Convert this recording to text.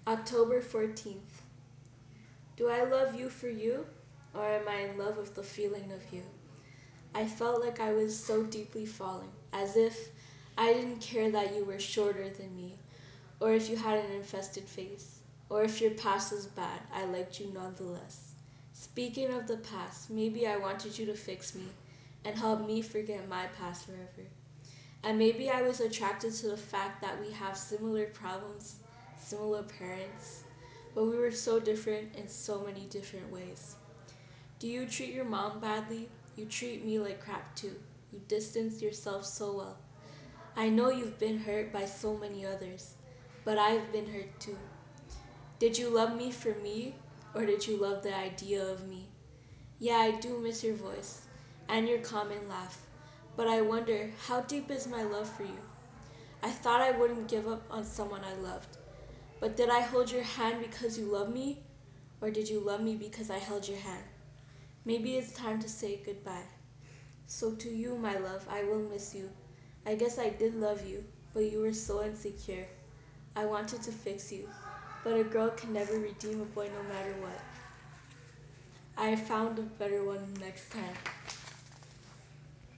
October 14th. Do I love you for you, or am I in love with the feeling of you? I felt like I was so deeply falling, as if I didn't care that you were shorter than me, or if you had an infested face, or if your past was bad, I liked you nonetheless. Speaking of the past, maybe I wanted you to fix me and help me forget my past forever. And maybe I was attracted to the fact that we have similar problems, similar parents, but we were so different in so many different ways. Do you treat your mom badly? You treat me like crap too. You distance yourself so well. I know you've been hurt by so many others, but I've been hurt too. Did you love me for me, or did you love the idea of me? Yeah, I do miss your voice and your common laugh, but I wonder how deep is my love for you? I thought I wouldn't give up on someone I loved, but did I hold your hand because you love me, or did you love me because I held your hand? Maybe it's time to say goodbye. So to you, my love, I will miss you. I guess I did love you, but you were so insecure. I wanted to fix you, but a girl can never redeem a boy no matter what. I found a better one next time.